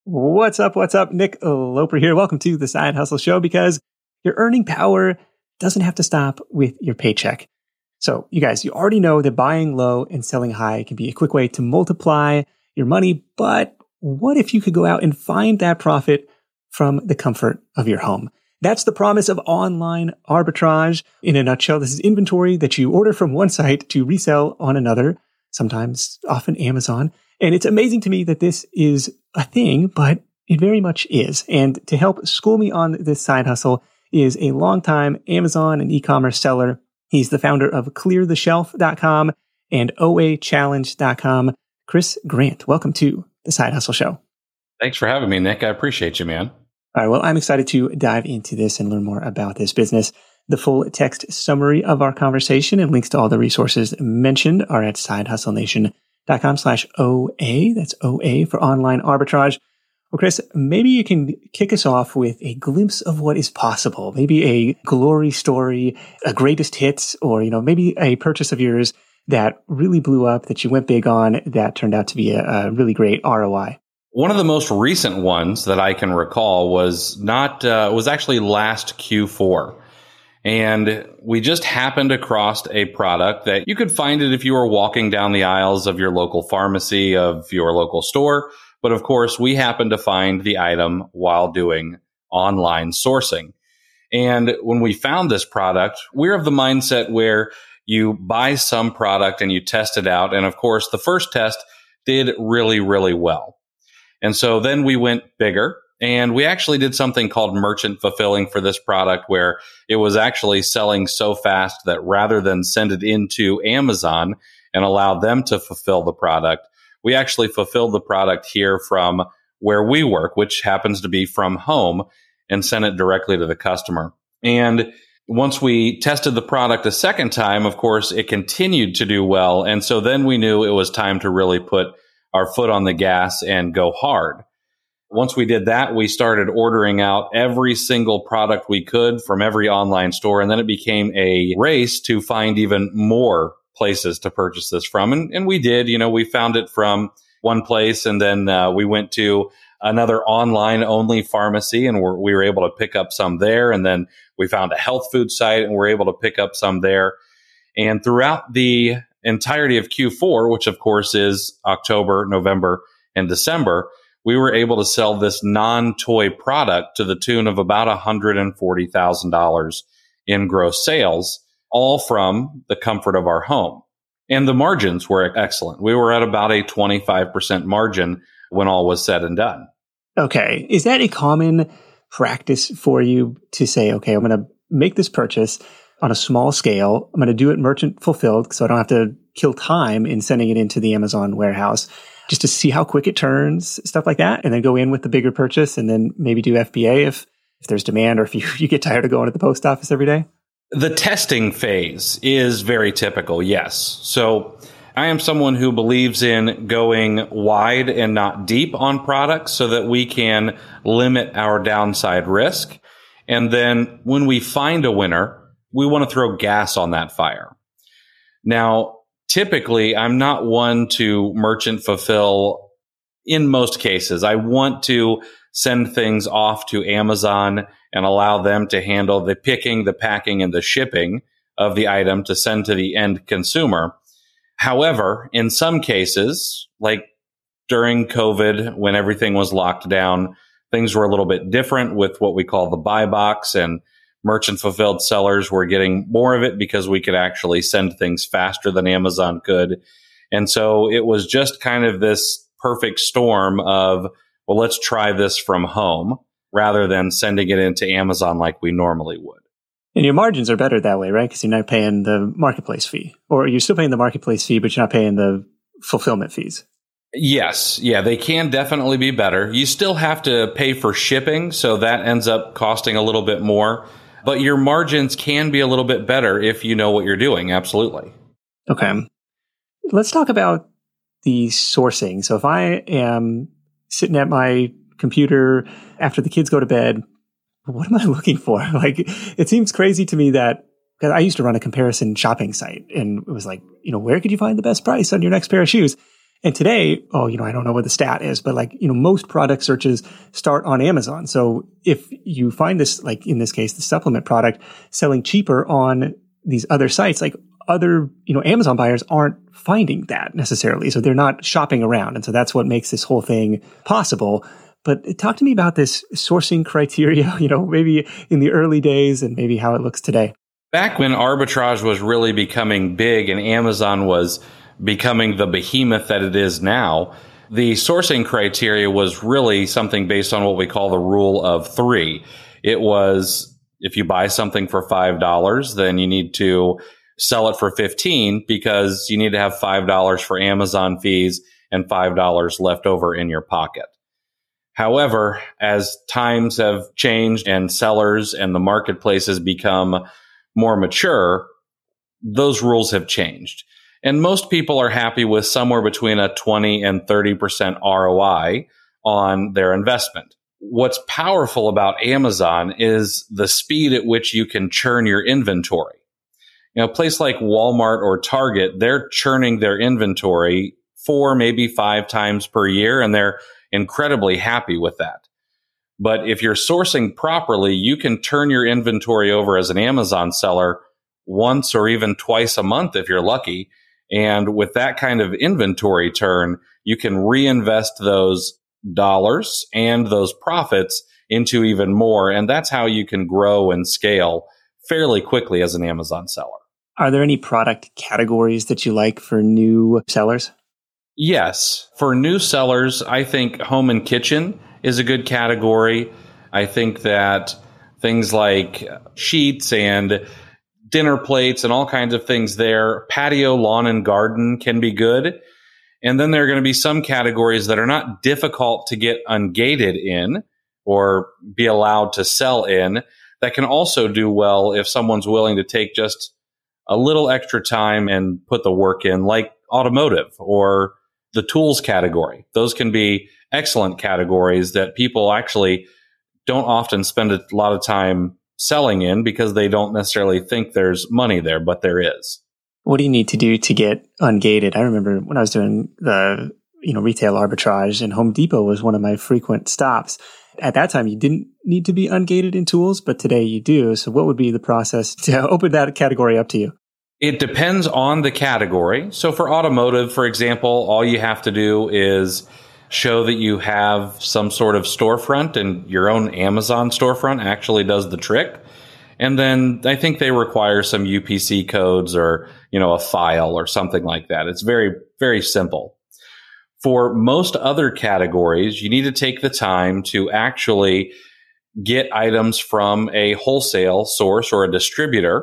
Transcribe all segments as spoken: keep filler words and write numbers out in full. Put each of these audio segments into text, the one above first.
What's up? What's up? Nick Loper here. Welcome to the Side Hustle Show, because your earning power doesn't have to stop with your paycheck. So you guys, you already know that buying low and selling high can be a quick way to multiply your money. But what if you could go out and find that profit from the comfort of your home? That's the promise of online arbitrage. In a nutshell, this is inventory that you order from one site to resell on another, sometimes often Amazon. And it's amazing to me that this is a thing, but it very much is. And to help school me on this side hustle is a longtime Amazon and e-commerce seller. He's the founder of clear the shelf dot com and O A challenge dot com. Chris Grant, welcome to the Side Hustle Show. Thanks for having me, Nick. I appreciate you, man. All right. Well, I'm excited to dive into this and learn more about this business. The full text summary of our conversation and links to all the resources mentioned are at sidehustlenation.com slash OA. That's O A for online arbitrage. Well, Chris, maybe you can kick us off with a glimpse of what is possible. Maybe a glory story, a greatest hits, or, you know, maybe a purchase of yours that really blew up, that you went big on, that turned out to be a, a really great R O I. One of the most recent ones that I can recall was not, uh, was actually last Q four. And we just happened across a product that you could find it if you were walking down the aisles of your local pharmacy, of your local store. But of course, we happened to find the item while doing online sourcing. And when we found this product, we're of the mindset where you buy some product and you test it out. And of course, the first test did really, really well. And so then we went bigger. And we actually did something called merchant fulfilling for this product, where it was actually selling so fast that rather than send it into Amazon and allow them to fulfill the product, we actually fulfilled the product here from where we work, which happens to be from home, and sent it directly to the customer. And once we tested the product a second time, of course, it continued to do well. And so then we knew it was time to really put our foot on the gas and go hard. Once we did that, we started ordering out every single product we could from every online store. And then it became a race to find even more places to purchase this from. And, and we did, you know, we found it from one place, and then uh, we went to another online only pharmacy, and we're, we were able to pick up some there. And then we found a health food site, and we're able to pick up some there. And throughout the entirety of Q four, which of course is October, November, and December, we were able to sell this non-toy product to the tune of about one hundred forty thousand dollars in gross sales, all from the comfort of our home. And the margins were excellent. We were at about a twenty-five percent margin when all was said and done. Okay. Is that a common practice for you to say, okay, I'm going to make this purchase on a small scale. I'm going to do it merchant fulfilled, so I don't have to kill time in sending it into the Amazon warehouse, just to see how quick it turns, stuff like that, and then go in with the bigger purchase, and then maybe do F B A if, if there's demand, or if you, you get tired of going to the post office every day? The testing phase is very typical, yes. So I am someone who believes in going wide and not deep on products so that we can limit our downside risk. And then when we find a winner, we want to throw gas on that fire. Now, typically, I'm not one to merchant fulfill in most cases. I want to send things off to Amazon and allow them to handle the picking, the packing, and the shipping of the item to send to the end consumer. However, in some cases, like during COVID, when everything was locked down, things were a little bit different with what we call the buy box, and merchant fulfilled sellers were getting more of it because we could actually send things faster than Amazon could. And so it was just kind of this perfect storm of, well, let's try this from home rather than sending it into Amazon like we normally would. And your margins are better that way, right? Because you're not paying the marketplace fee, or you're still paying the marketplace fee, but you're not paying the fulfillment fees. Yes. Yeah, they can definitely be better. You still have to pay for shipping, so that ends up costing a little bit more. But your margins can be a little bit better if you know what you're doing. Absolutely. Okay. Let's talk about the sourcing. So if I am sitting at my computer after the kids go to bed, what am I looking for? Like, it seems crazy to me that, because I used to run a comparison shopping site, and it was like, you know, where could you find the best price on your next pair of shoes? And today, oh, you know, I don't know what the stat is, but like, you know, most product searches start on Amazon. So if you find this, like in this case, the supplement product selling cheaper on these other sites, like other, you know, Amazon buyers aren't finding that necessarily. So they're not shopping around. And so that's what makes this whole thing possible. But talk to me about this sourcing criteria, you know, maybe in the early days and maybe how it looks today. Back when arbitrage was really becoming big and Amazon was becoming the behemoth that it is now, the sourcing criteria was really something based on what we call the rule of three. It was, if you buy something for five dollars, then you need to sell it for fifteen dollars because you need to have five dollars for Amazon fees and five dollars left over in your pocket. However, as times have changed and sellers and the marketplace has become more mature, those rules have changed. And most people are happy with somewhere between a twenty and thirty percent R O I on their investment. What's powerful about Amazon is the speed at which you can churn your inventory. You know, a place like Walmart or Target, they're churning their inventory four, maybe five times per year, and they're incredibly happy with that. But if you're sourcing properly, you can turn your inventory over as an Amazon seller once or even twice a month if you're lucky. And with that kind of inventory turn, you can reinvest those dollars and those profits into even more. And that's how you can grow and scale fairly quickly as an Amazon seller. Are there any product categories that you like for new sellers? Yes. For new sellers, I think home and kitchen is a good category. I think that things like sheets and dinner plates and all kinds of things there, patio, lawn, and garden can be good. And then there are going to be some categories that are not difficult to get ungated in or be allowed to sell in that can also do well if someone's willing to take just a little extra time and put the work in, like automotive or the tools category. Those can be excellent categories that people actually don't often spend a lot of time selling in because they don't necessarily think there's money there, but there is. What do you need to do to get ungated? I remember when I was doing the, you know, retail arbitrage, and Home Depot was one of my frequent stops. At that time, you didn't need to be ungated in tools, but today you do. So what would be the process to open that category up to you? It depends on the category. So for automotive, for example, all you have to do is show that you have some sort of storefront, and your own Amazon storefront actually does the trick. And then I think they require some U P C codes or, you know, a file or something like that. It's very, very simple. For most other categories, you need to take the time to actually get items from a wholesale source or a distributor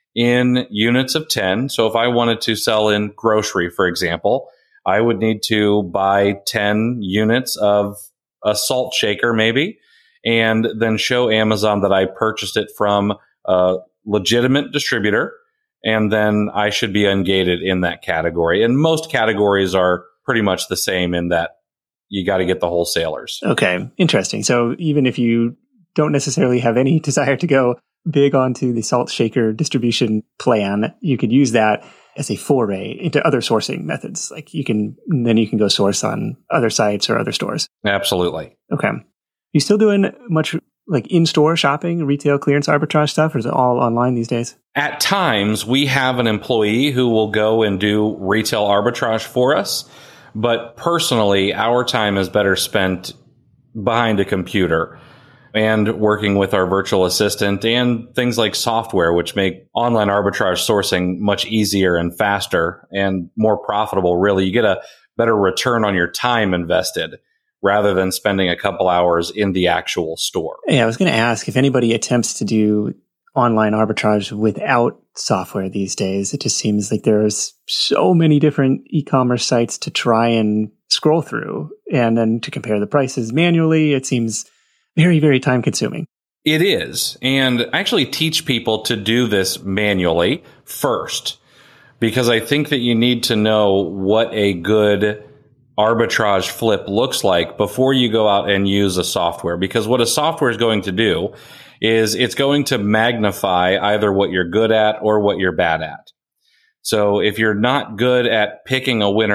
in units of ten. So if I wanted to sell in grocery, for example, I would need to buy ten units of a salt shaker maybe, and then show Amazon that I purchased it from a legitimate distributor, and then I should be ungated in that category. And most categories are pretty much the same in that you got to get the wholesalers. Okay, interesting. So even if you don't necessarily have any desire to go big onto the salt shaker distribution plan, you could use that as a foray into other sourcing methods. Like you can, then you can go source on other sites or other stores. Absolutely. Okay. You still doing much like in-store shopping, retail clearance arbitrage stuff, or is it all online these days? At times, we have an employee who will go and do retail arbitrage for us. But personally, our time is better spent behind a computer and working with our virtual assistant and things like software, which make online arbitrage sourcing much easier and faster and more profitable. Really, you get a better return on your time invested rather than spending a couple hours in the actual store. Yeah, I was going to ask if anybody attempts to do online arbitrage without software these days. It just seems like there's so many different e-commerce sites to try and scroll through, and then to compare the prices manually. It seems very, very time consuming. It is. And I actually teach people to do this manually first, because I think that you need to know what a good arbitrage flip looks like before you go out and use a software. Because what a software is going to do is it's going to magnify either what you're good at or what you're bad at. So if you're not good at picking a winner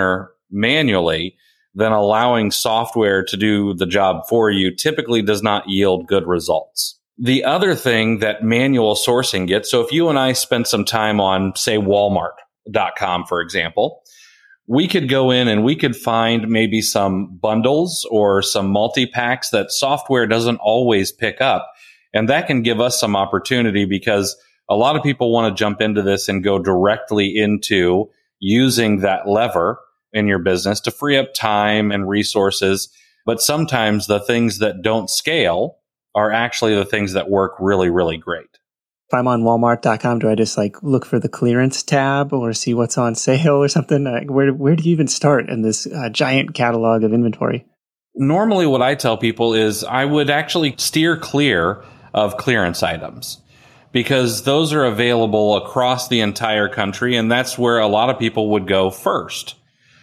manually, then allowing software to do the job for you typically does not yield good results. The other thing that manual sourcing gets, so if you and I spent some time on, say, Walmart dot com, for example, we could go in and we could find maybe some bundles or some multi-packs that software doesn't always pick up. And that can give us some opportunity because a lot of people want to jump into this and go directly into using that lever in your business to free up time and resources. But sometimes the things that don't scale are actually the things that work really, really great. If I'm on Walmart dot com, do I just like look for the clearance tab or see what's on sale or something? Like where, where do you even start in this uh, giant catalog of inventory? Normally what I tell people is I would actually steer clear of clearance items because those are available across the entire country, and that's where a lot of people would go first.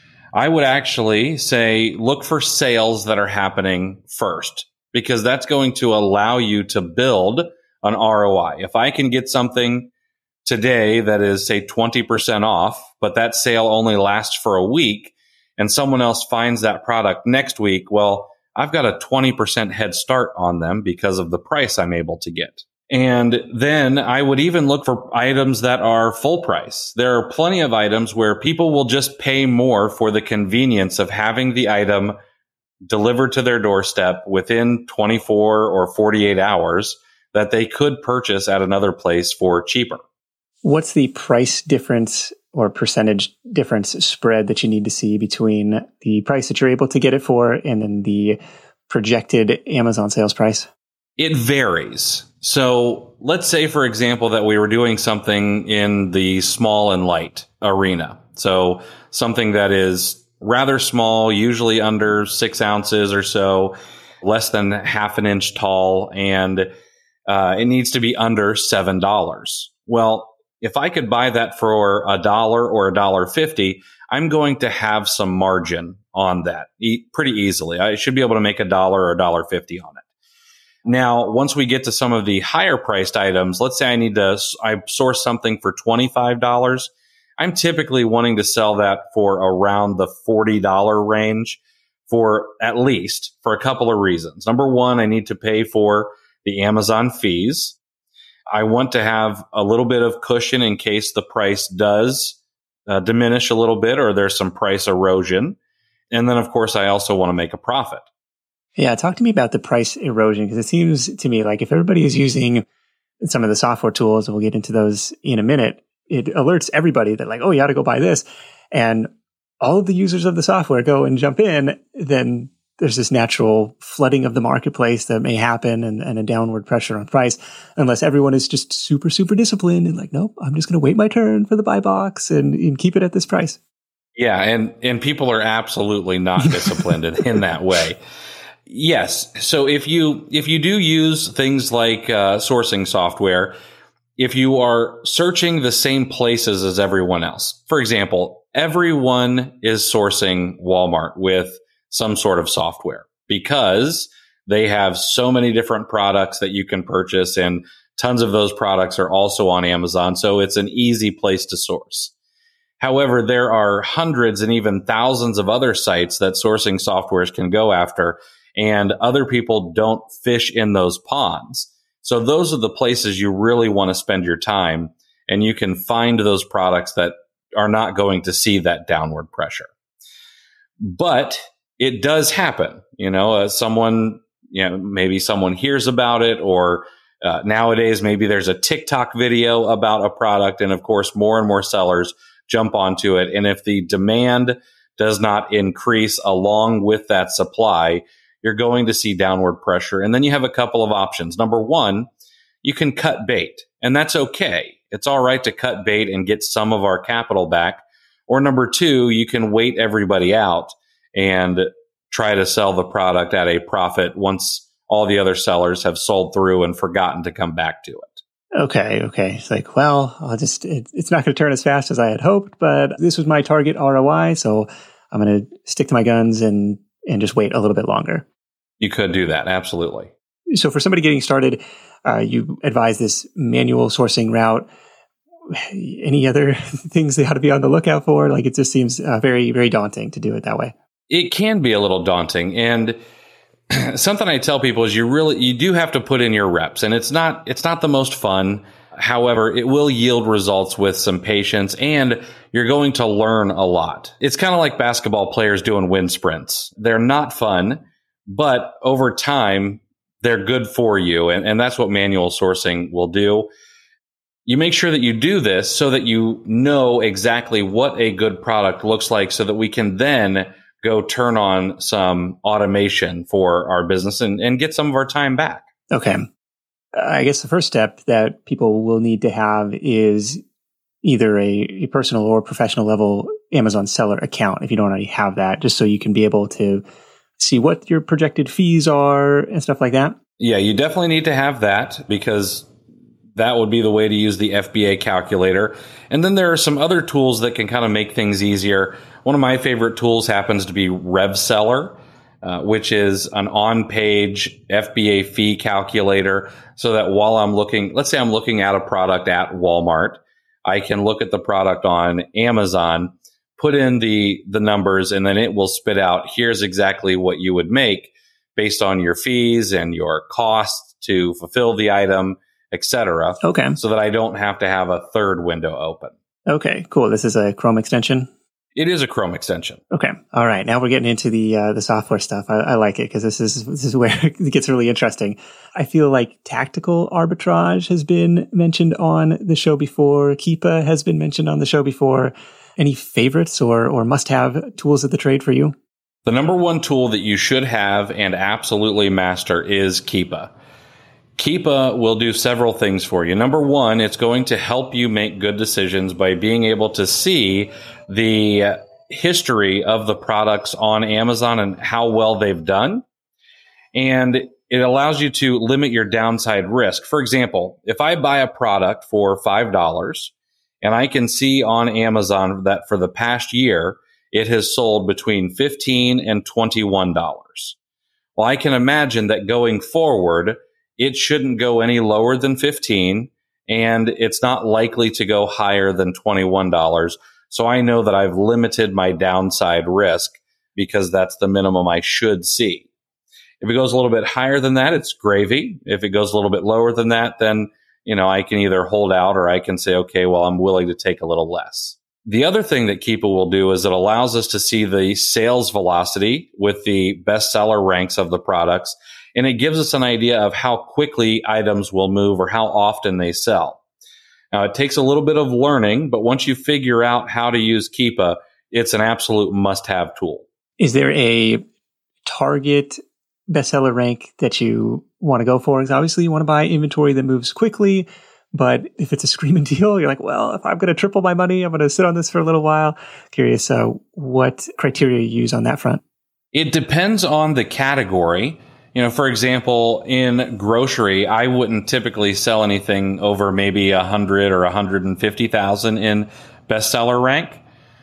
I would actually say look for sales that are happening first because that's going to allow you to build an R O I. If I can get something today that is, say, twenty percent off, but that sale only lasts for a week, and someone else finds that product next week, well, I've got a twenty percent head start on them because of the price I'm able to get. And then I would even look for items that are full price. There are plenty of items where people will just pay more for the convenience of having the item delivered to their doorstep within twenty-four or forty-eight hours that they could purchase at another place for cheaper. What's the price difference or percentage difference spread that you need to see between the price that you're able to get it for and then the projected Amazon sales price? It varies. So let's say, for example, that we were doing something in the small and light arena. So something that is rather small, usually under six ounces or so, less than half an inch tall, and uh, it needs to be under seven dollars. Well, if I could buy that for a dollar or a dollar fifty, I'm going to have some margin on that e- pretty easily. I should be able to make a dollar or a dollar fifty on it. Now, once we get to some of the higher priced items, let's say I need to, I source something for twenty-five dollars. I'm typically wanting to sell that for around the forty dollars range for at least for a couple of reasons. Number one, I need to pay for the Amazon fees. I want to have a little bit of cushion in case the price does uh, diminish a little bit or there's some price erosion. And then, of course, I also want to make a profit. Yeah, talk to me about the price erosion, because it seems to me like if everybody is using some of the software tools, and we'll get into those in a minute, it alerts everybody that like, oh, you ought to go buy this. And all of the users of the software go and jump in, then there's this natural flooding of the marketplace that may happen and, and a downward pressure on price unless everyone is just super, super disciplined and like, nope, I'm just going to wait my turn for the buy box and, and keep it at this price. Yeah, and, and people are absolutely not disciplined in, in that way. Yes. So if you if you do use things like uh, sourcing software, if you are searching the same places as everyone else, for example, everyone is sourcing Walmart with some sort of software because they have so many different products that you can purchase, and tons of those products are also on Amazon. So it's an easy place to source. However, there are hundreds and even thousands of other sites that sourcing softwares can go after, and other people don't fish in those ponds. So those are the places you really want to spend your time, and you can find those products that are not going to see that downward pressure. But it does happen. You know, uh, someone, you know, maybe someone hears about it, or uh, nowadays maybe there's a TikTok video about a product, and of course more and more sellers jump onto it. And if the demand does not increase along with that supply, you're going to see downward pressure. And then you have a couple of options. Number one, you can cut bait, and that's okay. It's all right to cut bait and get some of our capital back. Or number two, you can wait everybody out and try to sell the product at a profit once all the other sellers have sold through and forgotten to come back to it. Okay, okay. It's like, well, I'll just, it, it's not going to turn as fast as I had hoped, but this was my target R O I, so I'm going to stick to my guns and and just wait a little bit longer. You could do that, absolutely. So for somebody getting started, uh, you advise this manual sourcing route. any other things they ought to be on the lookout for? Like, it just seems uh, very, very daunting to do it that way. It can be a little daunting. And something I tell people is you really, you do have to put in your reps, and it's not, it's not the most fun. However, it will yield results with some patience, and you're going to learn a lot. It's kind of like basketball players doing wind sprints. They're not fun, but over time, they're good for you. And, and that's what manual sourcing will do. You make sure that you do this so that you know exactly what a good product looks like, so that we can then go turn on some automation for our business and, and get some of our time back. Okay. I guess the first step that people will need to have is either a, a personal or professional level Amazon seller account, if you don't already have that, just so you can be able to see what your projected fees are and stuff like that. Yeah, you definitely need to have that, because that would be the way to use the F B A calculator. And then there are some other tools that can kind of make things easier. One of my favorite tools happens to be RevSeller, uh, which is an on-page F B A fee calculator, so that while I'm looking, let's say I'm looking at a product at Walmart, I can look at the product on Amazon, put in the, the numbers, and then it will spit out, here's exactly what you would make based on your fees and your costs to fulfill the item, et cetera. Okay. So that I don't have to have a third window open. Okay, cool. This is a Chrome extension? It is a Chrome extension. Okay. All right. Now we're getting into the uh, the software stuff. I, I like it, because this is this is where it gets really interesting. I feel like tactical arbitrage has been mentioned on the show before. Keepa has been mentioned on the show before. Any favorites or or must-have tools of the trade for you? The number one tool that you should have and absolutely master is Keepa. Keepa will do several things for you. Number one, it's going to help you make good decisions by being able to see the history of the products on Amazon and how well they've done. And it allows you to limit your downside risk. For example, if I buy a product for five dollars and I can see on Amazon that for the past year, it has sold between fifteen dollars and twenty-one dollars. Well, I can imagine that going forward, it shouldn't go any lower than fifteen, and it's not likely to go higher than twenty-one dollars. So I know that I've limited my downside risk, because that's the minimum I should see. If it goes a little bit higher than that, it's gravy. If it goes a little bit lower than that, then, you know, I can either hold out, or I can say, okay, well, I'm willing to take a little less. The other thing that Keepa will do is it allows us to see the sales velocity with the bestseller ranks of the products. And it gives us an idea of how quickly items will move or how often they sell. Now, it takes a little bit of learning, but once you figure out how to use Keepa, it's an absolute must-have tool. Is there a target bestseller rank that you want to go for? Because obviously you want to buy inventory that moves quickly, but if it's a screaming deal, you're like, well, if I'm going to triple my money, I'm going to sit on this for a little while. Curious uh, what criteria you use on that front. It depends on the category. You know, for example, in grocery, I wouldn't typically sell anything over maybe a hundred or a hundred and fifty thousand in bestseller rank.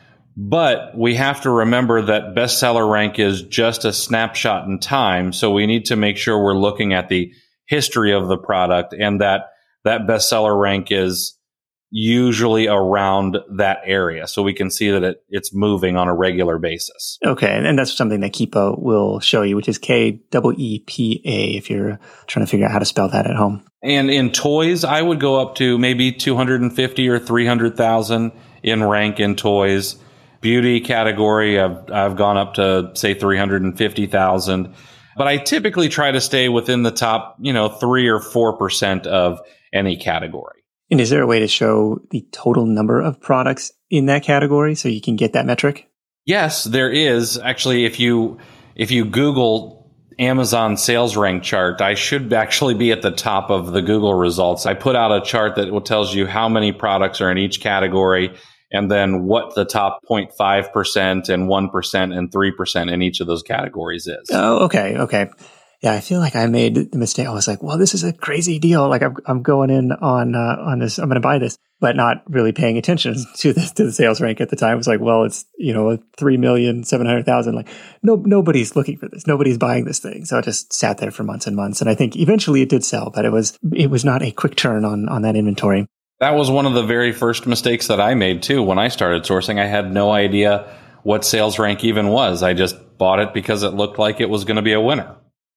But we have to remember that bestseller rank is just a snapshot in time. So we need to make sure we're looking at the history of the product, and that that bestseller rank is usually around that area, so we can see that it, it's moving on a regular basis. Okay, and that's something that Keepa will show you, which is K E E P A, if you're trying to figure out how to spell that at home. And in toys, I would go up to maybe two hundred fifty or three hundred thousand in rank in toys. Beauty category, I've, I've gone up to, say, three hundred fifty thousand. But I typically try to stay within the top, you know, three or four percent of any category. And is there a way to show the total number of products in that category so you can get that metric? Yes, there is. Actually, if you if you Google Amazon sales rank chart, I should actually be at the top of the Google results. I put out a chart that will tells you how many products are in each category, and then what the top zero point five percent and one percent and three percent in each of those categories is. Oh, okay, okay. Yeah, I feel like I made the mistake. I was like, well, this is a crazy deal. Like I'm, I'm going in on, uh, on this, I'm going to buy this, but not really paying attention to the, to the sales rank at the time. It was like, well, it's, you know, three million seven hundred thousand. Like no, nobody's looking for this. Nobody's buying this thing. So I just sat there for months and months. And I think eventually it did sell, but it was, it was not a quick turn on, on that inventory. That was one of the very first mistakes that I made too. When I started sourcing, I had no idea what sales rank even was. I just bought it because it looked like it was going to be a winner.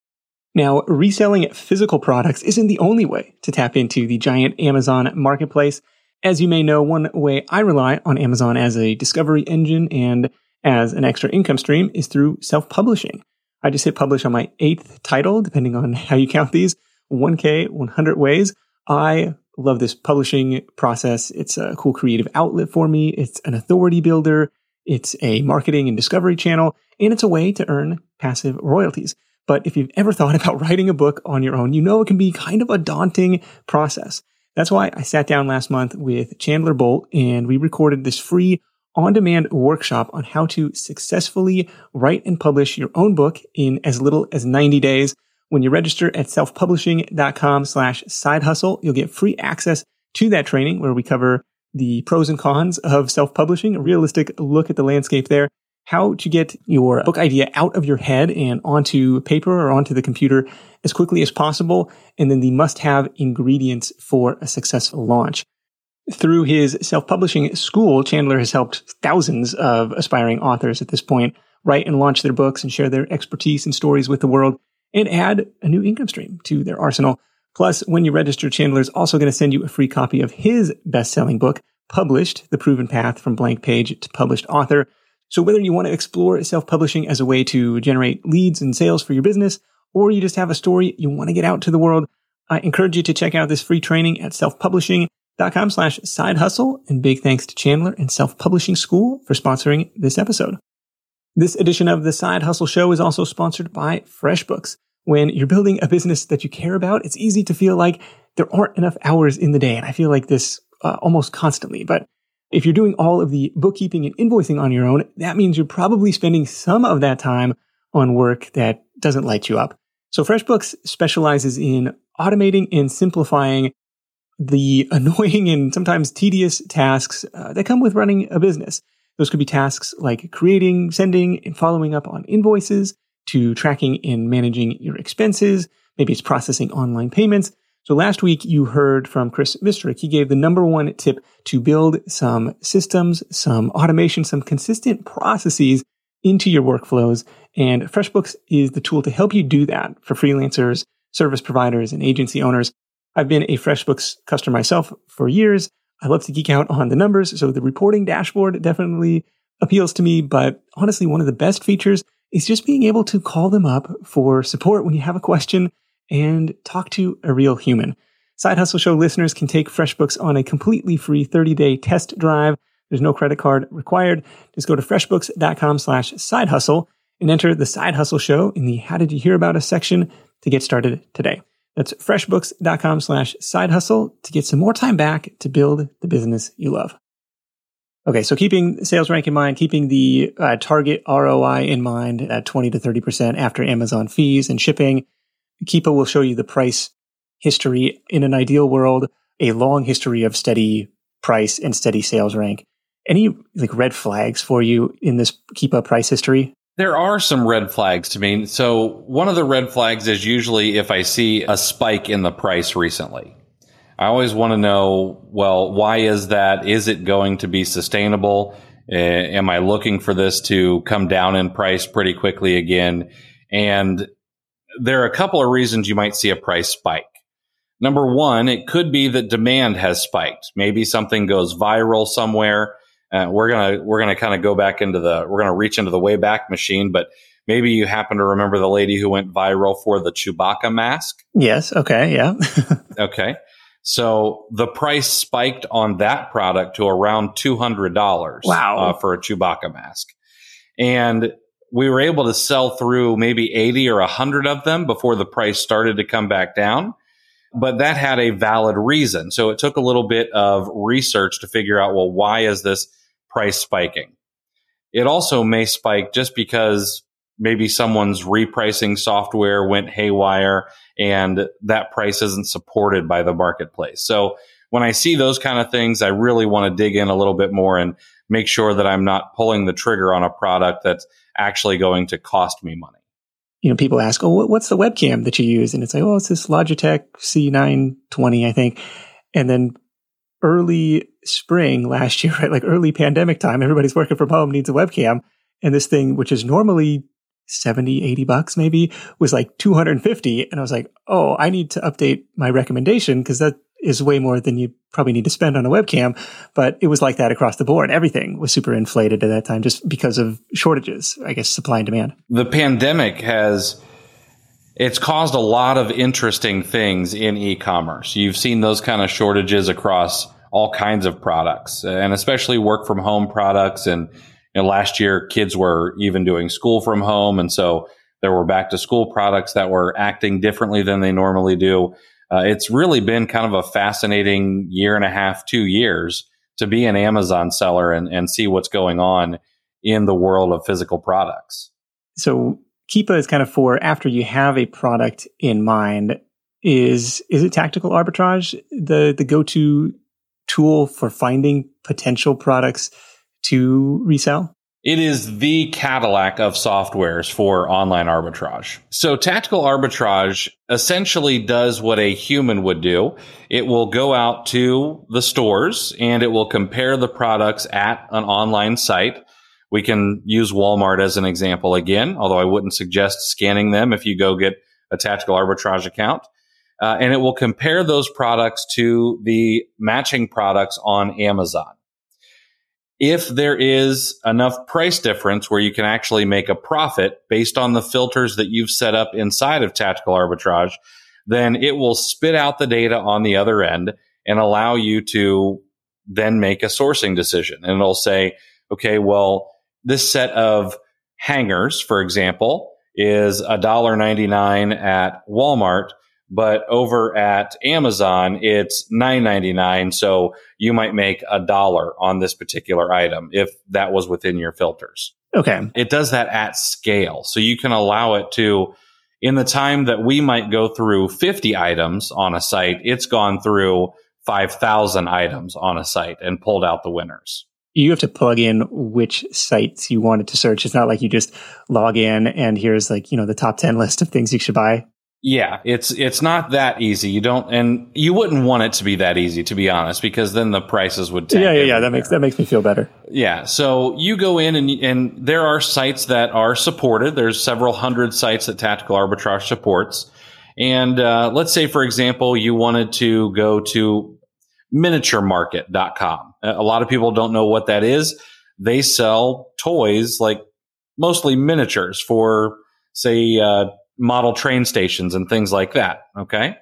Now, reselling physical products isn't the only way to tap into the giant Amazon marketplace. As you may know, one way I rely on Amazon as a discovery engine and as an extra income stream is through self-publishing. I just hit publish on my eighth title, depending on how you count these, one K, one hundred ways. I love this publishing process. It's a cool creative outlet for me. It's an authority builder. It's a marketing and discovery channel, and it's a way to earn passive royalties. But if you've ever thought about writing a book on your own, you know it can be kind of a daunting process. That's why I sat down last month with Chandler Bolt, and we recorded this free on-demand workshop on how to successfully write and publish your own book in as little as ninety days. When you register at selfpublishing.com slash side hustle, you'll get free access to that training where we cover the pros and cons of self-publishing, a realistic look at the landscape there, how to get your book idea out of your head and onto paper or onto the computer as quickly as possible, and then the must-have ingredients for a successful launch. Through his self-publishing school, Chandler has helped thousands of aspiring authors at this point write and launch their books and share their expertise and stories with the world, and add a new income stream to their arsenal. Plus, when you register, Chandler's also going to send you a free copy of his best-selling book, Published, The Proven Path from Blank Page to Published Author. So whether you want to explore self-publishing as a way to generate leads and sales for your business, or you just have a story you want to get out to the world, I encourage you to check out this free training at selfpublishing.com slash side hustle. And big thanks to Chandler and Self-Publishing School for sponsoring this episode. This edition of the Side Hustle Show is also sponsored by FreshBooks. When you're building a business that you care about, it's easy to feel like there aren't enough hours in the day. And I feel like this uh, almost constantly. But if you're doing all of the bookkeeping and invoicing on your own, that means you're probably spending some of that time on work that doesn't light you up. So FreshBooks specializes in automating and simplifying the annoying and sometimes tedious tasks uh, that come with running a business. Those could be tasks like creating, sending, and following up on invoices, to tracking and managing your expenses. Maybe it's processing online payments. So last week you heard from Chris Mistrick. He gave the number one tip to build some systems, some automation, some consistent processes into your workflows. And FreshBooks is the tool to help you do that for freelancers, service providers, and agency owners. I've been a FreshBooks customer myself for years. I love to geek out on the numbers. So the reporting dashboard definitely appeals to me. But honestly, one of the best features is just being able to call them up for support when you have a question and talk to a real human. Side Hustle Show listeners can take FreshBooks on a completely free thirty-day test drive. There's no credit card required. Just go to freshbooks.com slash side hustle and enter the Side Hustle Show in the How Did You Hear About Us section to get started today. That's freshbooks.com slash side hustle to get some more time back to build the business you love. Okay, so keeping sales rank in mind, keeping the uh, target R O I in mind at twenty to thirty percent after Amazon fees and shipping, Keepa will show you the price history. In an ideal world, a long history of steady price and steady sales rank. Any like red flags for you in this Keepa price history? There are some red flags to me. So one of the red flags is usually if I see a spike in the price recently. I always want to know, well, why is that? Is it going to be sustainable? Uh, am I looking for this to come down in price pretty quickly again? And there are a couple of reasons you might see a price spike. Number one, it could be that demand has spiked. Maybe something goes viral somewhere. Uh, we're gonna we're gonna kind of go back into the we're gonna reach into the Wayback Machine, but maybe you happen to remember the lady who went viral for the Chewbacca mask. Yes. Okay. Yeah. Okay. So the price spiked on that product to around two hundred dollars. Wow. Uh, for a Chewbacca mask. And we were able to sell through maybe eighty or one hundred of them before the price started to come back down. But that had a valid reason. So it took a little bit of research to figure out, well, why is this price spiking? It also may spike just because maybe someone's repricing software went haywire and that price isn't supported by the marketplace. So when I see those kind of things, I really want to dig in a little bit more and make sure that I'm not pulling the trigger on a product that's actually going to cost me money. You know, people ask, oh, what's the webcam that you use? And it's like, oh, it's this Logitech C nine twenty, I think. And then early spring last year, right? Like early pandemic time, everybody's working from home, needs a webcam. And this thing, which is normally seventy, eighty bucks maybe, was like two hundred fifty. And I was like, oh, I need to update my recommendation because that is way more than you probably need to spend on a webcam. But it was like that across the board. Everything was super inflated at that time just because of shortages, I guess, supply and demand. The pandemic has, it's caused a lot of interesting things in e-commerce. You've seen those kind of shortages across all kinds of products, and especially work from home products. And you know, last year, kids were even doing school from home. And so there were back to school products that were acting differently than they normally do. Uh, it's really been kind of a fascinating year and a half, two years to be an Amazon seller and, and see what's going on in the world of physical products. So Keepa is kind of for after you have a product in mind. Is is it Tactical Arbitrage the the go-to tool for finding potential products to resell? It is the Cadillac of softwares for online arbitrage. So Tactical Arbitrage essentially does what a human would do. It will go out to the stores and it will compare the products at an online site. We can use Walmart as an example again, although I wouldn't suggest scanning them if you go get a Tactical Arbitrage account. Uh, and it will compare those products to the matching products on Amazon. If there is enough price difference where you can actually make a profit based on the filters that you've set up inside of Tactical Arbitrage, then it will spit out the data on the other end and allow you to then make a sourcing decision. And it'll say, okay, well, this set of hangers, for example, is one dollar ninety-nine at Walmart, but over at Amazon, it's nine ninety-nine. So you might make a dollar on this particular item if that was within your filters. Okay. It does that at scale. So you can allow it to, in the time that we might go through fifty items on a site, it's gone through five thousand items on a site and pulled out the winners. You have to plug in which sites you wanted to search. It's not like you just log in and here's like, you know, the top ten list of things you should buy. Yeah, it's it's not that easy. You don't, and you wouldn't want it to be that easy, to be honest, because then the prices would tank. Yeah, yeah, yeah. That makes that makes me feel better. Yeah, so you go in and and there are sites that are supported. There's several hundred sites that Tactical Arbitrage supports, and uh, let's say, for example, you wanted to go to miniature market dot com. A lot of people don't know what that is. They sell toys, like mostly miniatures for, say, uh, model train stations and things like that. Okay.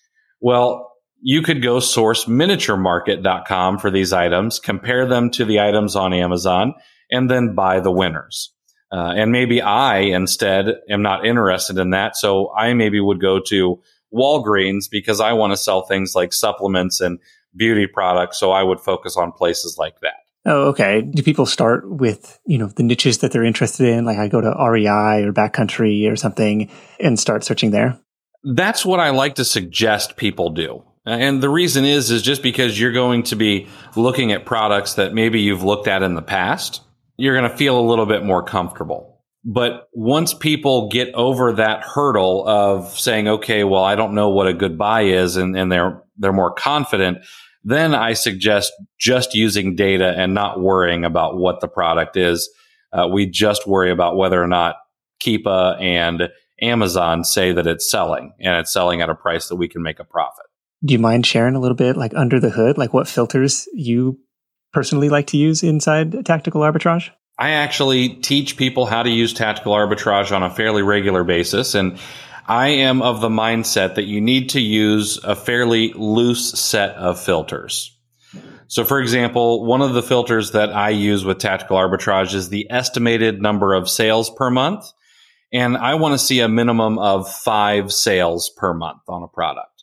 Well, you could go source miniature market dot com for these items, compare them to the items on Amazon, and then buy the winners. Uh, and maybe I instead am not interested in that. So I maybe would go to Walgreens because I want to sell things like supplements and beauty products. So I would focus on places like that. Oh, okay. Do people start with, you know, the niches that they're interested in? Like I go to R E I or Backcountry or something and start searching there? That's what I like to suggest people do. And the reason is, is just because you're going to be looking at products that maybe you've looked at in the past, you're going to feel a little bit more comfortable. But once people get over that hurdle of saying, okay, well, I don't know what a good buy is, and, and they're, they're more confident, then I suggest just using data and not worrying about what the product is. Uh, we just worry about whether or not Keepa and Amazon say that it's selling, and it's selling at a price that we can make a profit. Do you mind sharing a little bit, like under the hood, like what filters you personally like to use inside Tactical Arbitrage? I actually teach people how to use Tactical Arbitrage on a fairly regular basis, and I am of the mindset that you need to use a fairly loose set of filters. So, for example, one of the filters that I use with Tactical Arbitrage is the estimated number of sales per month. And I want to see a minimum of five sales per month on a product.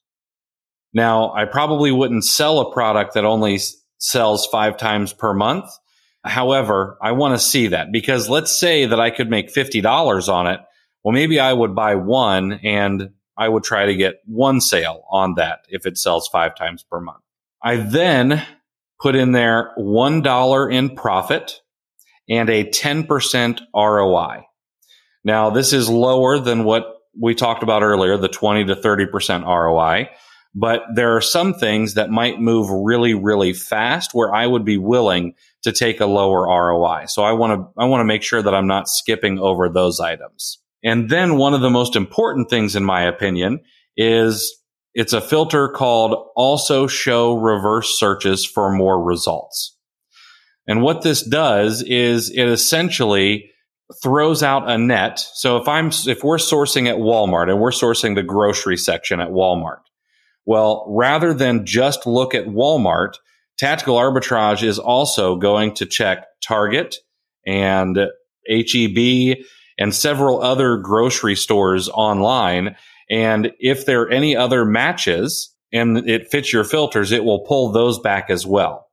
Now, I probably wouldn't sell a product that only s- sells five times per month. However, I want to see that because let's say that I could make fifty dollars on it. Well, maybe I would buy one and I would try to get one sale on that if it sells five times per month. I then put in there one dollar in profit and a ten percent R O I. Now, this is lower than what we talked about earlier, the twenty to thirty percent R O I, But there are some things that might move really, really fast where I would be willing to take a lower R O I. So I want to, I want to make sure that I'm not skipping over those items. And then one of the most important things, in my opinion, is it's a filter called also show reverse searches for more results. And what this does is it essentially throws out a net. So if I'm, if we're sourcing at Walmart and we're sourcing the grocery section at Walmart, well, rather than just look at Walmart, Tactical Arbitrage is also going to check Target and H E B and several other grocery stores online. And if there are any other matches and it fits your filters, it will pull those back as well.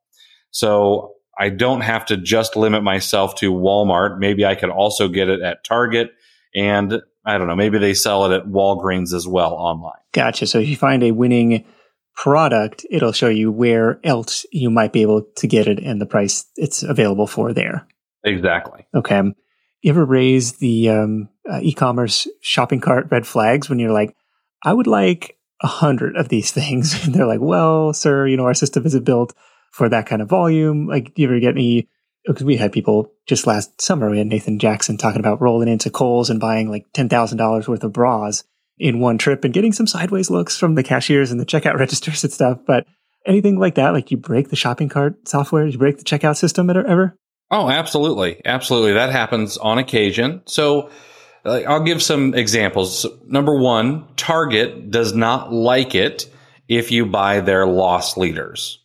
So I don't have to just limit myself to Walmart. Maybe I could also get it at Target, and I don't know, maybe they sell it at Walgreens as well online. Gotcha. So if you find a winning product, it'll show you where else you might be able to get it and the price it's available for there. Exactly. Okay. You ever raise the um, uh, e-commerce shopping cart red flags when you're like, I would like a hundred of these things? And they're like, well, sir, you know, our system isn't built for that kind of volume. Like, do you ever get any, because we had people just last summer, we had Nathan Jackson talking about rolling into Kohl's and buying like ten thousand dollars worth of bras in one trip and getting some sideways looks from the cashiers and the checkout registers and stuff. But anything like that, like you break the shopping cart software, you break the checkout system ever? Oh, absolutely. Absolutely. That happens on occasion. So uh, I'll give some examples. Number one, Target does not like it if you buy their loss leaders.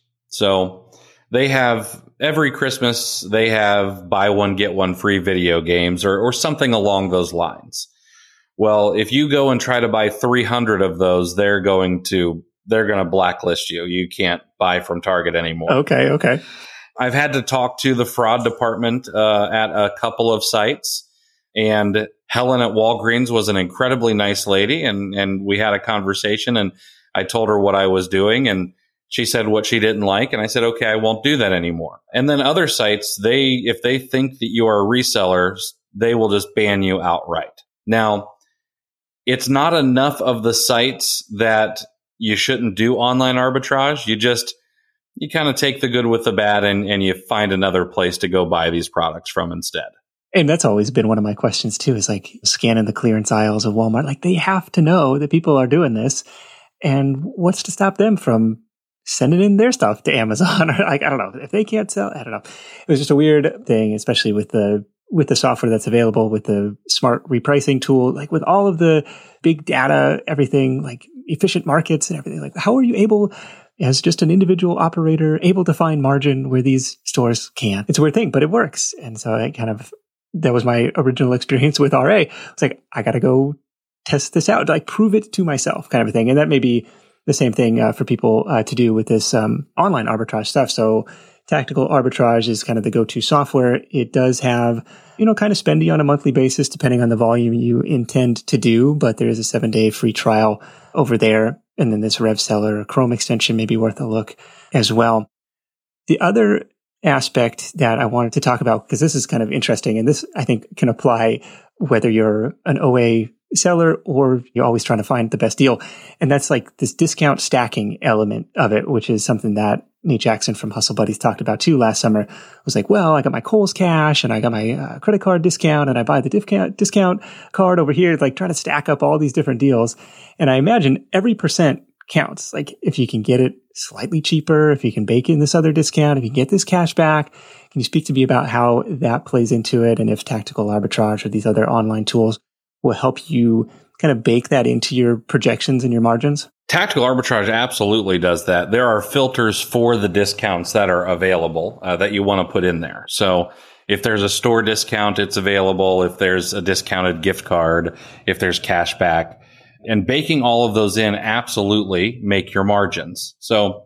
So they have every Christmas, they have buy one, get one free video games or, or something along those lines. Well, if you go and try to buy three hundred of those, they're going to, they're going to blacklist you. You can't buy from Target anymore. Okay. Okay. I've had to talk to the fraud department uh, at a couple of sites, and Helen at Walgreens was an incredibly nice lady, and, and we had a conversation, and I told her what I was doing, and she said what she didn't like, and I said, okay, I won't do that anymore. And then other sites, they if they think that you are a reseller, they will just ban you outright. Now, it's not enough of the sites that you shouldn't do online arbitrage. You just You kind of take the good with the bad and, and you find another place to go buy these products from instead. And that's always been one of my questions too, is like scanning the clearance aisles of Walmart. Like they have to know that people are doing this. And what's to stop them from sending in their stuff to Amazon? Or like, I don't know. If they can't sell, I don't know. It was just a weird thing, especially with the with the software that's available, with the smart repricing tool, like with all of the big data, everything, like efficient markets and everything. Like, how are you able, as just an individual operator, able to find margin where these stores can't? It's a weird thing, but it works. And so I kind of, that was my original experience with R A. It's like, I got to go test this out, like prove it to myself kind of a thing. And that may be the same thing uh, for people uh, to do with this um, online arbitrage stuff. So Tactical Arbitrage is kind of the go-to software. It does have, you know, kind of spendy on a monthly basis, depending on the volume you intend to do. But there is a seven-day free trial over there. And then this RevSeller Chrome extension may be worth a look as well. The other aspect that I wanted to talk about, because this is kind of interesting, and this I think can apply whether you're an O A seller or you're always trying to find the best deal. And that's like this discount stacking element of it, which is something that Nate Jackson from Hustle Buddies talked about too last summer. It was like, well, I got my Kohl's cash and I got my uh, credit card discount and I buy the discount discount card over here, like trying to stack up all these different deals. And I imagine every percent counts. Like if you can get it slightly cheaper, if you can bake in this other discount, if you can get this cash back, can you speak to me about how that plays into it? And if Tactical Arbitrage or these other online tools will help you kind of bake that into your projections and your margins? Tactical Arbitrage absolutely does that. There are filters for the discounts that are available uh, that you want to put in there. So if there's a store discount, it's available. If there's a discounted gift card, if there's cash back, and baking all of those in absolutely make your margins. So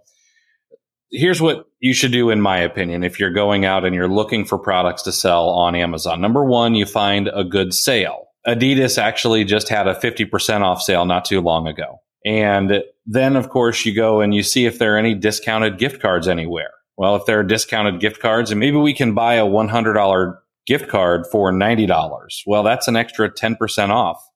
here's what you should do, in my opinion, if you're going out and you're looking for products to sell on Amazon. Number one, you find a good sale. Adidas actually just had a fifty percent off sale not too long ago. And then, of course, you go and you see if there are any discounted gift cards anywhere. Well, if there are discounted gift cards, and maybe we can buy a one hundred dollars gift card for ninety dollars. Well, that's an extra ten percent off.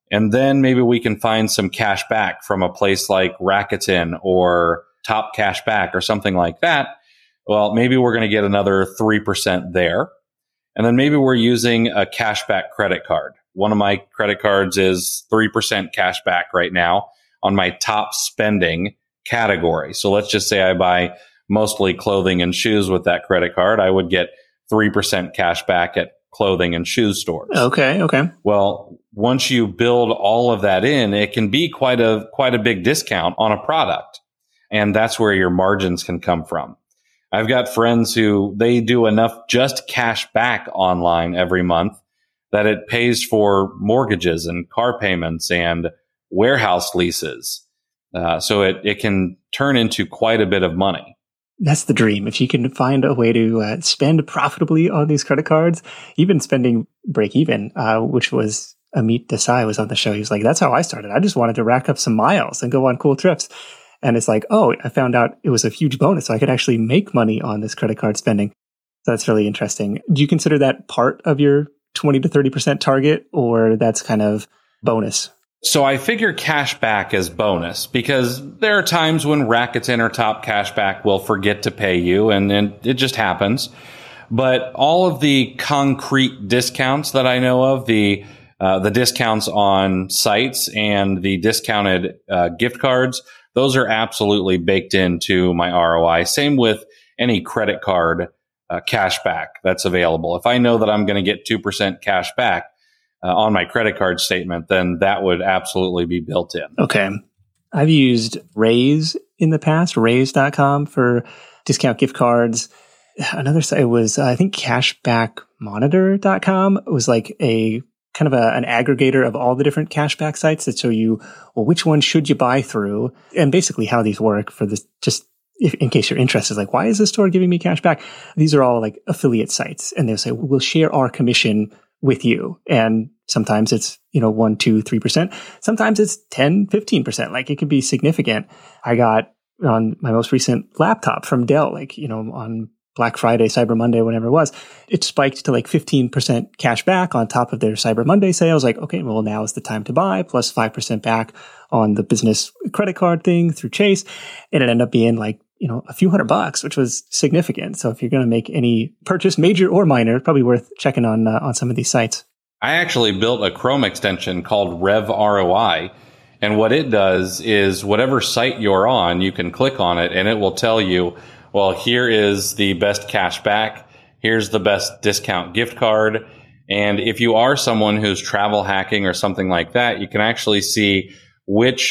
And then maybe we can find some cash back from a place like Rakuten or Top Cash Back or something like that. Well, maybe we're going to get another three percent there. And then maybe we're using a cashback credit card. One of my credit cards is three percent cash back right now on my top spending category. So let's just say I buy mostly clothing and shoes with that credit card. I would get three percent cash back at clothing and shoe stores. Okay. Okay. Well, once you build all of that in, it can be quite a, quite a big discount on a product. And that's where your margins can come from. I've got friends who they do enough just cash back online every month that it pays for mortgages and car payments and warehouse leases. Uh, so it, it can turn into quite a bit of money. That's the dream. If you can find a way to uh, spend profitably on these credit cards, even spending break even, uh, which was Amit Desai was on the show. He was like, that's how I started. I just wanted to rack up some miles and go on cool trips. And it's like, oh, I found out it was a huge bonus. So I could actually make money on this credit card spending. So that's really interesting. Do you consider that part of your twenty to thirty percent target, or that's kind of bonus? So I figure cash back as bonus because there are times when Rakuten or Top Cashback will forget to pay you, and, and it just happens. But all of the concrete discounts that I know of, the uh, the discounts on sites and the discounted uh, gift cards, those are absolutely baked into my R O I. Same with any credit card uh, cash back that's available. If I know that I'm going to get two percent cash back uh, on my credit card statement, then that would absolutely be built in. Okay. I've used Raise in the past, raise dot com for discount gift cards. Another site was, uh, I think, cashback monitor dot com. It was like a kind of a, an aggregator of all the different cashback sites that show you, well, which one should you buy through, and basically how these work for this, just if, in case you're interested, like, why is this store giving me cash back? These are all like affiliate sites, and they'll say, we'll share our commission with you. And sometimes it's, you know, one, two, three percent. Sometimes it's ten, fifteen percent. Like, it could be significant. I got on my most recent laptop from Dell, like, you know, on Black Friday, Cyber Monday, whatever it was, it spiked to like fifteen percent cash back on top of their Cyber Monday sales. Like, okay, well, now is the time to buy, plus five percent back on the business credit card thing through Chase. And it ended up being like, you know, a few hundred bucks, which was significant. So if you're going to make any purchase, major or minor, probably worth checking on uh, on some of these sites. I actually built a Chrome extension called Rev R O I. And what it does is whatever site you're on, you can click on it and it will tell you, well, here is the best cash back. Here's the best discount gift card. And if you are someone who's travel hacking or something like that, you can actually see which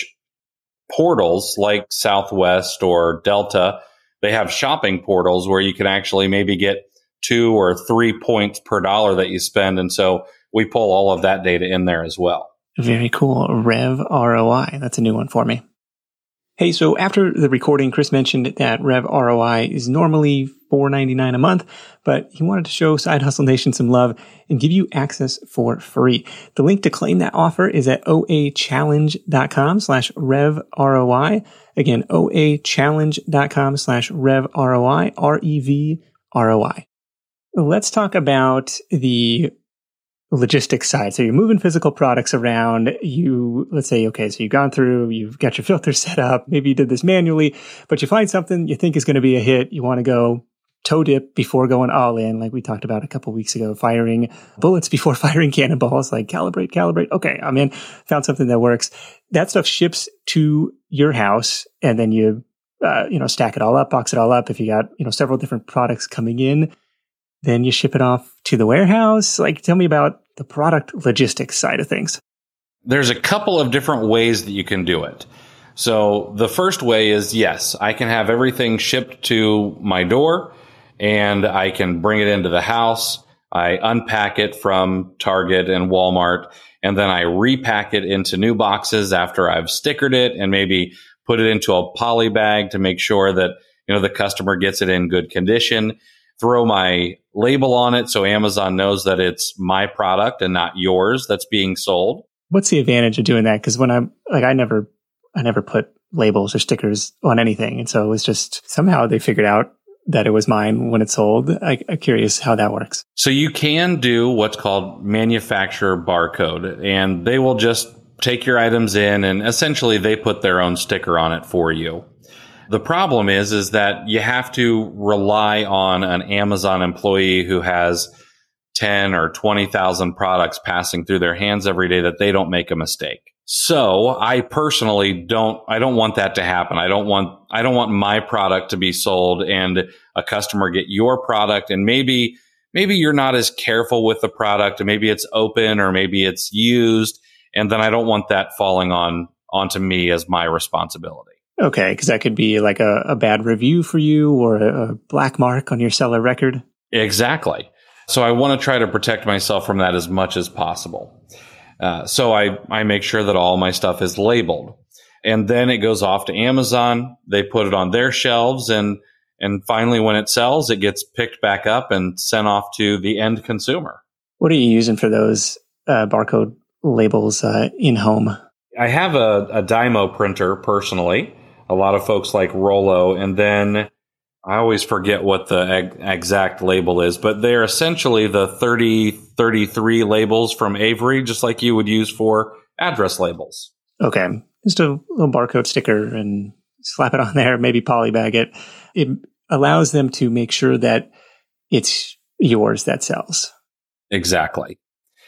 portals like Southwest or Delta, they have shopping portals where you can actually maybe get two or three points per dollar that you spend. And so we pull all of that data in there as well. Very cool. Rev R O I. That's a new one for me. Hey, so after the recording, Chris mentioned that Rev R O I is normally four dollars and ninety-nine cents a month, but he wanted to show Side Hustle Nation some love and give you access for free. The link to claim that offer is at oachallenge.com slash Rev ROI. Again, oachallenge.com slash Rev ROI, R E V R O I. Let's talk about the logistics side. So you're moving physical products around. You, let's say, okay, so you've gone through, you've got your filter set up. Maybe you did this manually, but you find something you think is going to be a hit. You want to go toe dip before going all in, like we talked about a couple weeks ago, firing bullets before firing cannonballs, like calibrate, calibrate. Okay, I'm in, found something that works. That stuff ships to your house, and then you, uh, you know, stack it all up, box it all up. If you got, you know, several different products coming in, then you ship it off to the warehouse. Like, tell me about the product logistics side of things. There's a couple of different ways that you can do it. So the first way is, yes, I can have everything shipped to my door and I can bring it into the house. I unpack it from Target and Walmart, and then I repack it into new boxes after I've stickered it and maybe put it into a poly bag to make sure that, you know, the customer gets it in good condition. Throw my label on it so Amazon knows that it's my product and not yours that's being sold. What's the advantage of doing that? Because when I'm like, I never, I never put labels or stickers on anything, and so it was just somehow they figured out that it was mine when it sold. I, I'm curious how that works. So you can do what's called manufacturer barcode, and they will just take your items in, and essentially they put their own sticker on it for you. The problem is, is that you have to rely on an Amazon employee who has ten or twenty thousand products passing through their hands every day that they don't make a mistake. So I personally don't, I don't want that to happen. I don't want, I don't want my product to be sold and a customer get your product, and maybe, maybe you're not as careful with the product, and maybe it's open or maybe it's used. And then I don't want that falling on, onto me as my responsibility. Okay. Cause that could be like a, a bad review for you or a, a black mark on your seller record. Exactly. So I want to try to protect myself from that as much as possible. Uh, so I, I make sure that all my stuff is labeled, and then it goes off to Amazon. They put it on their shelves, and, and finally when it sells, it gets picked back up and sent off to the end consumer. What are you using for those uh, barcode labels uh, in home? I have a, a Dymo printer personally. A lot of folks like Rollo, and then I always forget what the eg- exact label is, but they're essentially the thirty thirty-three labels from Avery, just like you would use for address labels. Okay. Just a little barcode sticker and slap it on there, maybe polybag it. It allows them to make sure that it's yours that sells. Exactly.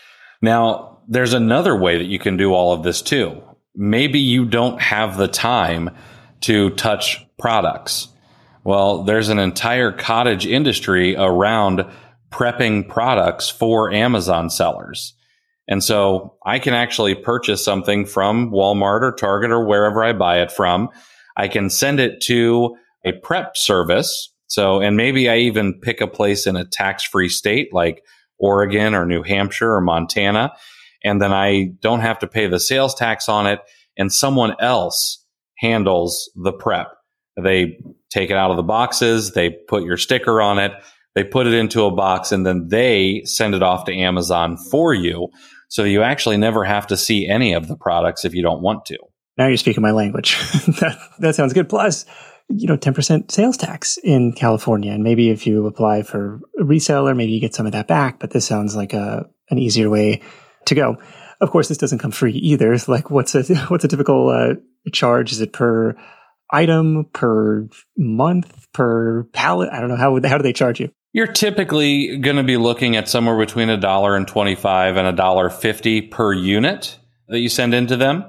Now, there's another way that you can do all of this too. Maybe you don't have the time to touch products. Well, there's an entire cottage industry around prepping products for Amazon sellers. And so I can actually purchase something from Walmart or Target or wherever I buy it from. I can send it to a prep service. So, and maybe I even pick a place in a tax-free state like Oregon or New Hampshire or Montana. And then I don't have to pay the sales tax on it, and someone else handles the prep. They take it out of the boxes, they put your sticker on it, they put it into a box, and then they send it off to Amazon for you. So you actually never have to see any of the products if you don't want to. Now you're speaking my language. that, that sounds good. Plus, you know, ten percent sales tax in California. And maybe if you apply for a reseller, maybe you get some of that back. But this sounds like a an easier way to go. Of course, this doesn't come free either. It's like, what's a what's a typical uh, charge? Is it per item, per month, per pallet? I don't know. How would, how do they charge you? You're typically going to be looking at somewhere between a dollar and twenty-five and a dollar fifty per unit that you send into them.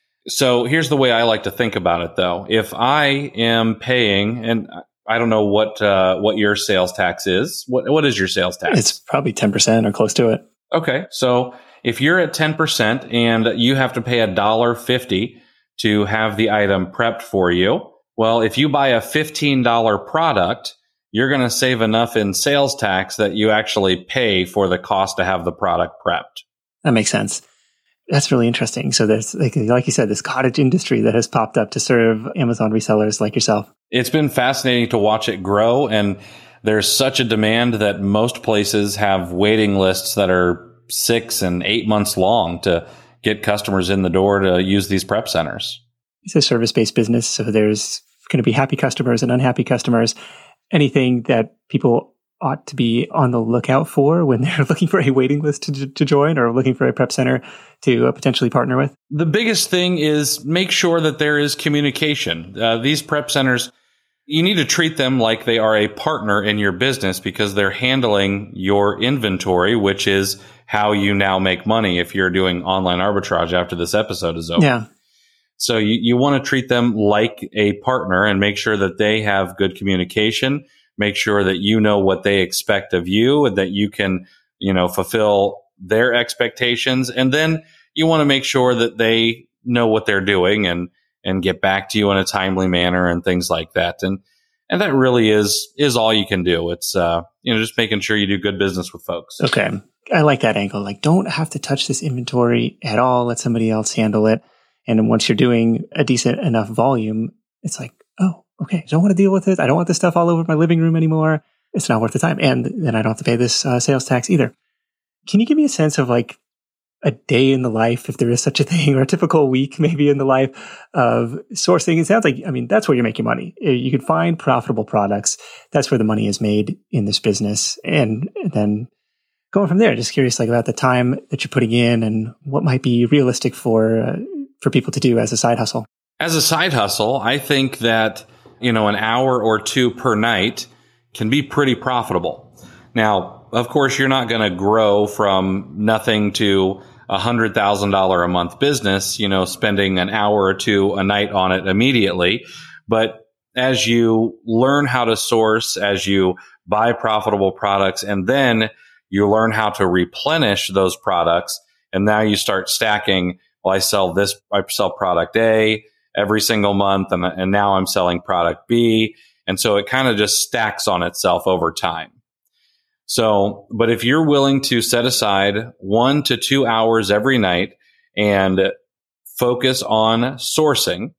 So here's the way I like to think about it, though. If I am paying, and I don't know what uh, what your sales tax is. What what is your sales tax? It's probably ten percent or close to it. Okay, so if you're at ten percent and you have to pay a dollar fifty to have the item prepped for you, well, if you buy a fifteen dollar product, you're going to save enough in sales tax that you actually pay for the cost to have the product prepped. That makes sense. That's really interesting. So there's, like, like you said, this cottage industry that has popped up to serve Amazon resellers like yourself. It's been fascinating to watch it grow, and there's such a demand that most places have waiting lists that are six and eight months long to get customers in the door to use these prep centers. It's a service-based business, so there's going to be happy customers and unhappy customers. Anything that people ought to be on the lookout for when they're looking for a waiting list to, to join or looking for a prep center to uh, potentially partner with? The biggest thing is make sure that there is communication. Uh, these prep centers, you need to treat them like they are a partner in your business because they're handling your inventory, which is how you now make money if you're doing online arbitrage after this episode is over. Yeah. So you, you want to treat them like a partner and make sure that they have good communication. Make sure that you know what they expect of you and that you can, you know, fulfill their expectations. And then you want to make sure that they know what they're doing and, and get back to you in a timely manner and things like that. And, and that really is, is all you can do. It's, uh, you know, just making sure you do good business with folks. Okay. I like that angle. Like, don't have to touch this inventory at all. Let somebody else handle it. And then once you're doing a decent enough volume, it's like, oh, okay, I don't want to deal with it. I don't want this stuff all over my living room anymore. It's not worth the time. And then I don't have to pay this uh, sales tax either. Can you give me a sense of like a day in the life, if there is such a thing, or a typical week maybe in the life of sourcing? It sounds like, I mean, that's where you're making money. You can find profitable products. That's where the money is made in this business. And then going from there, just curious like about the time that you're putting in and what might be realistic for uh, for people to do as a side hustle. As a side hustle, I think that, you know, an hour or two per night can be pretty profitable. Now, of course, you're not going to grow from nothing to a one hundred thousand dollars a month business, you know, spending an hour or two a night on it immediately. But as you learn how to source, as you buy profitable products, and then you learn how to replenish those products, and now you start stacking, well, I sell this, I sell product A every single month, and, and now I'm selling product B. And so it kind of just stacks on itself over time. So, but if you're willing to set aside one to two hours every night and focus on sourcing,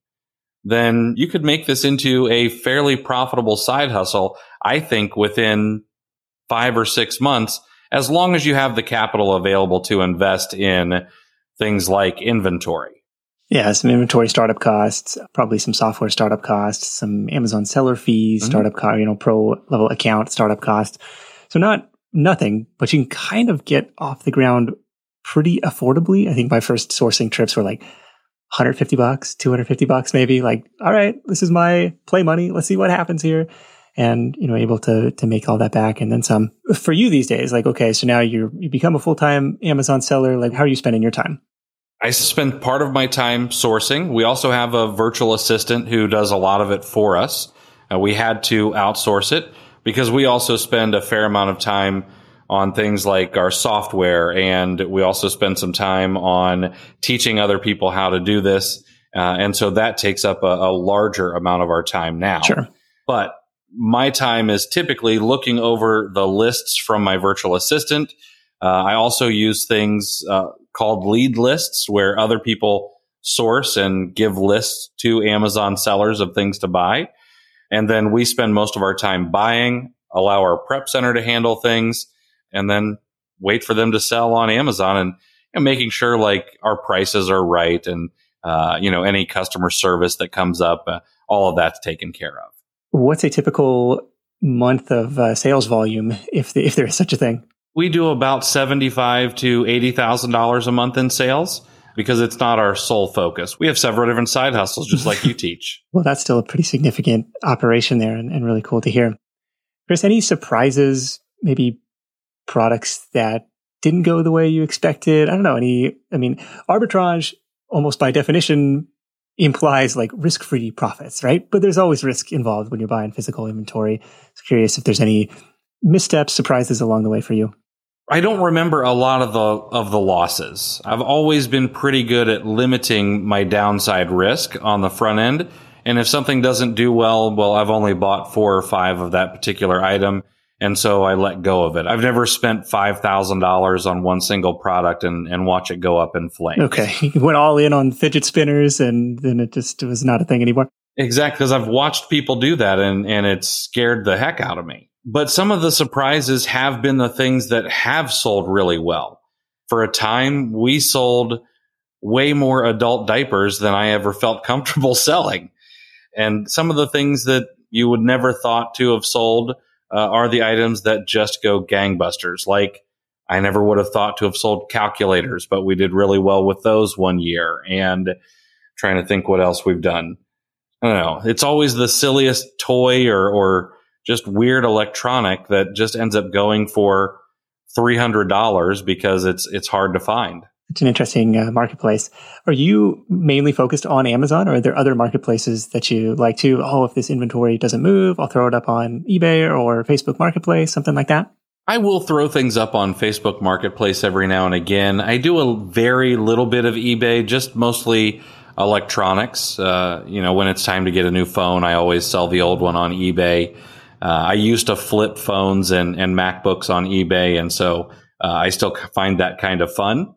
then you could make this into a fairly profitable side hustle, I think, within five or six months, as long as you have the capital available to invest in things like inventory. Yeah, some inventory startup costs, probably some software startup costs, some Amazon seller fees, mm-hmm. startup cost, you know, pro level account startup costs. So not nothing, but you can kind of get off the ground pretty affordably. I think my first sourcing trips were like one hundred fifty bucks, two hundred fifty bucks, maybe. Like, all right, this is my play money. Let's see what happens here. And, you know, able to to make all that back and then some. For you these days, like, okay, so now you you become a full-time Amazon seller. Like, how are you spending your time? I spend part of my time sourcing. We also have a virtual assistant who does a lot of it for us. Uh, we had to outsource it because we also spend a fair amount of time on things like our software, and we also spend some time on teaching other people how to do this. Uh, and so that takes up a, a larger amount of our time now. Sure. But my time is typically looking over the lists from my virtual assistant. Uh, I also use things uh, called lead lists, where other people source and give lists to Amazon sellers of things to buy. And then we spend most of our time buying, allow our prep center to handle things, and then wait for them to sell on Amazon, and you know, making sure like our prices are right, and uh, you know, any customer service that comes up, uh, all of that's taken care of. What's a typical month of uh, sales volume, if the, if there is such a thing? We do about seventy-five to eighty thousand dollars a month in sales because it's not our sole focus. We have several different side hustles, just like you teach. Well, that's still a pretty significant operation there, and, and really cool to hear. Chris, any surprises? Maybe products that didn't go the way you expected? I don't know. Any? I mean, arbitrage, almost by definition, implies like risk-free profits, right? But there's always risk involved when you're buying physical inventory. I was curious if there's any missteps, surprises along the way for you. I don't remember a lot of the of the losses. I've always been pretty good at limiting my downside risk on the front end. And if something doesn't do well, well, I've only bought four or five of that particular item, and so I let go of it. I've never spent five thousand dollars on one single product and, and watch it go up in flames. Okay. You went all in on fidget spinners, and then it just was not a thing anymore. Exactly, because I've watched people do that, and, and it scared the heck out of me. But some of the surprises have been the things that have sold really well. For a time, we sold way more adult diapers than I ever felt comfortable selling. And some of the things that you would never thought to have sold uh, are the items that just go gangbusters. Like, I never would have thought to have sold calculators, but we did really well with those one year. And trying to think what else we've done. I don't know. It's always the silliest toy or, or just weird electronic that just ends up going for three hundred dollars because it's it's hard to find. It's an interesting uh, marketplace. Are you mainly focused on Amazon, or are there other marketplaces that you like to, oh, if this inventory doesn't move, I'll throw it up on eBay or Facebook Marketplace, something like that? I will throw things up on Facebook Marketplace every now and again. I do a very little bit of eBay, just mostly electronics. Uh, you know, when it's time to get a new phone, I always sell the old one on eBay. Uh, I used to flip phones and, and MacBooks on eBay, and so uh, I still find that kind of fun.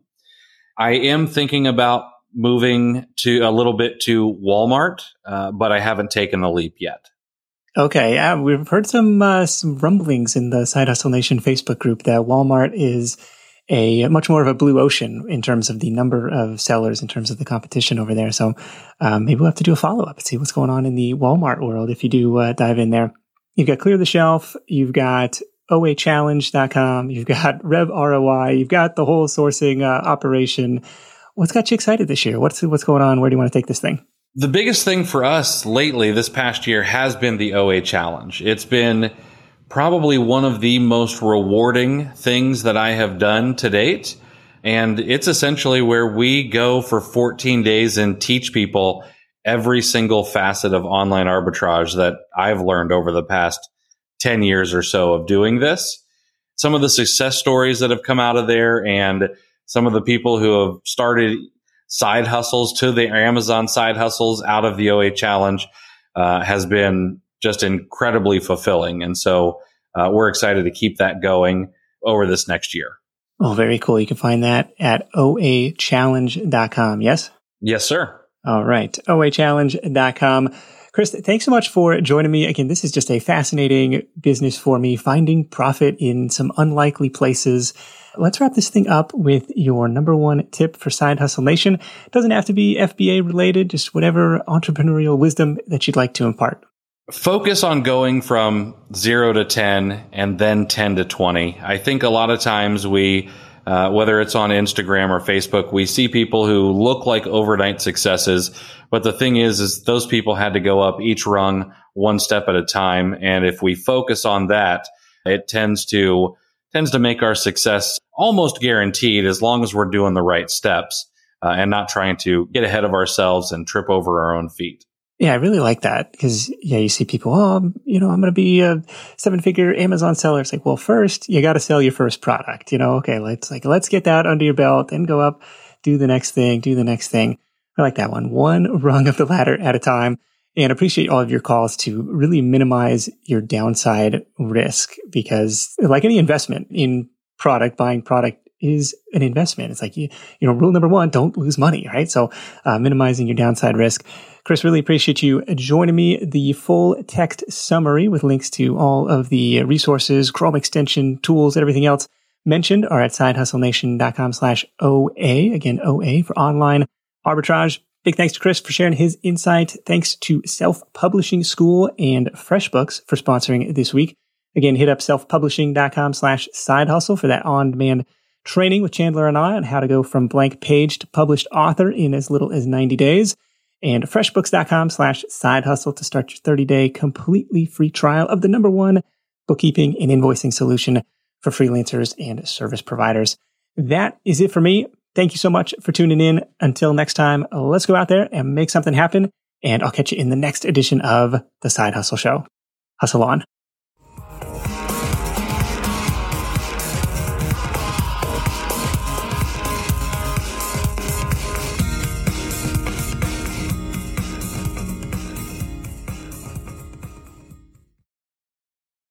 I am thinking about moving to a little bit to Walmart, uh, but I haven't taken the leap yet. Okay, yeah, we've heard some uh, some rumblings in the Side Hustle Nation Facebook group that Walmart is a much more of a blue ocean in terms of the number of sellers, in terms of the competition over there. So um, maybe we'll have to do a follow-up and see what's going on in the Walmart world if you do uh, dive in there. You've got Clear the Shelf. You've got O A challenge dot com. You've got Rev R O I. You've got the whole sourcing uh, operation. What's got you excited this year? What's what's going on? Where do you want to take this thing? The biggest thing for us lately this past year has been the O A Challenge. It's been probably one of the most rewarding things that I have done to date. And it's essentially where we go for fourteen days and teach people every single facet of online arbitrage that I've learned over the past ten years or so of doing this. Some of the success stories that have come out of there and some of the people who have started side hustles to the Amazon side hustles out of the O A Challenge uh, has been just incredibly fulfilling. And so uh, we're excited to keep that going over this next year. Oh, very cool. You can find that at O A challenge dot com. Yes? Yes, sir. All right. O A challenge dot com. Chris, thanks so much for joining me. Again, this is just a fascinating business for me, finding profit in some unlikely places. Let's wrap this thing up with your number one tip for Side Hustle Nation. It doesn't have to be F B A related, just whatever entrepreneurial wisdom that you'd like to impart. Focus on going from zero to ten and then ten to twenty. I think a lot of times we, uh, whether it's on Instagram or Facebook, we see people who look like overnight successes. But the thing is, is those people had to go up each rung one step at a time. And if we focus on that, it tends to tends to make our success almost guaranteed as long as we're doing the right steps uh, and not trying to get ahead of ourselves and trip over our own feet. Yeah, I really like that because, yeah, you see people, oh, you know, I'm going to be a seven figure Amazon seller. It's like, well, first you got to sell your first product, you know, okay, let's like, let's get that under your belt, then go up, do the next thing, do the next thing. I like that one. One rung of the ladder at a time. And appreciate all of your calls to really minimize your downside risk because like any investment in product, buying product is an investment. It's like, you, you know, rule number one, don't lose money, right? So uh, minimizing your downside risk. Chris, really appreciate you joining me. The full text summary with links to all of the resources, Chrome extension, tools, and everything else mentioned are at sidehustlenation.com slash OA. Again, O A for online arbitrage. Big thanks to Chris for sharing his insight. Thanks to Self-Publishing School and FreshBooks for sponsoring this week. Again, hit up selfpublishing.com slash side hustle for that on-demand training with Chandler and I on how to go from blank page to published author in as little as ninety days. And freshbooks.com slash side hustle to start your thirty-day completely free trial of the number one bookkeeping and invoicing solution for freelancers and service providers. That is it for me. Thank you so much for tuning in. Until next time, let's go out there and make something happen. And I'll catch you in the next edition of The Side Hustle Show. Hustle on.